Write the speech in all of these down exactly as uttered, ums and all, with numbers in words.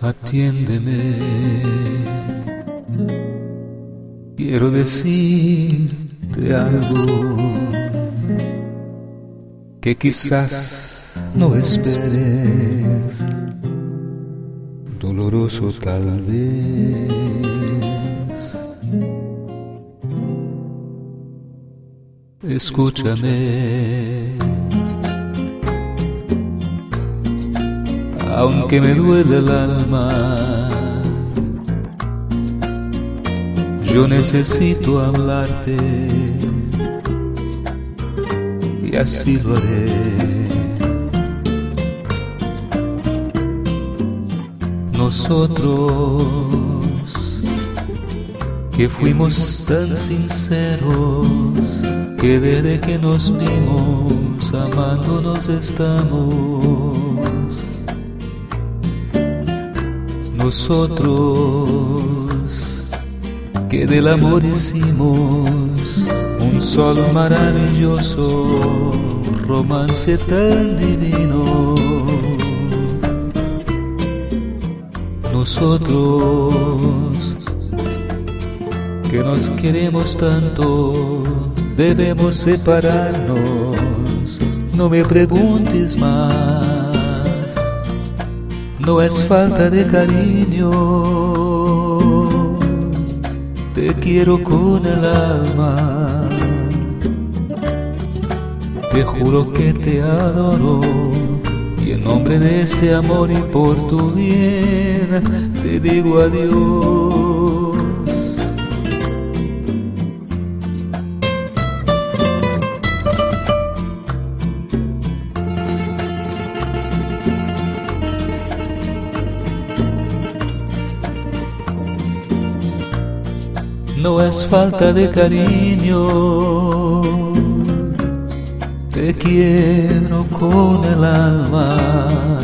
atiéndeme. Quiero decirte algo que quizás no esperes, doloroso tal vez. Escúchame, aunque me duele el alma, yo necesito hablarte y así lo haré. Nosotros que fuimos tan sinceros, que desde que nos vimos amándonos estamos. Nosotros que del amor hicimos un solo maravilloso romance tan divino. Nosotros que nos queremos tanto, debemos separarnos. No me preguntes más, no es falta de cariño. Te quiero con el alma, te juro que te adoro, y en nombre de este amor y por tu bien te digo adiós. No es falta de cariño, te quiero con el alma,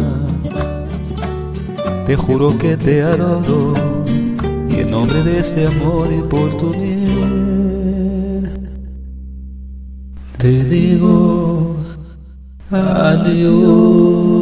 te juro que te adoro, y en nombre de este amor y por tu bien te digo adiós.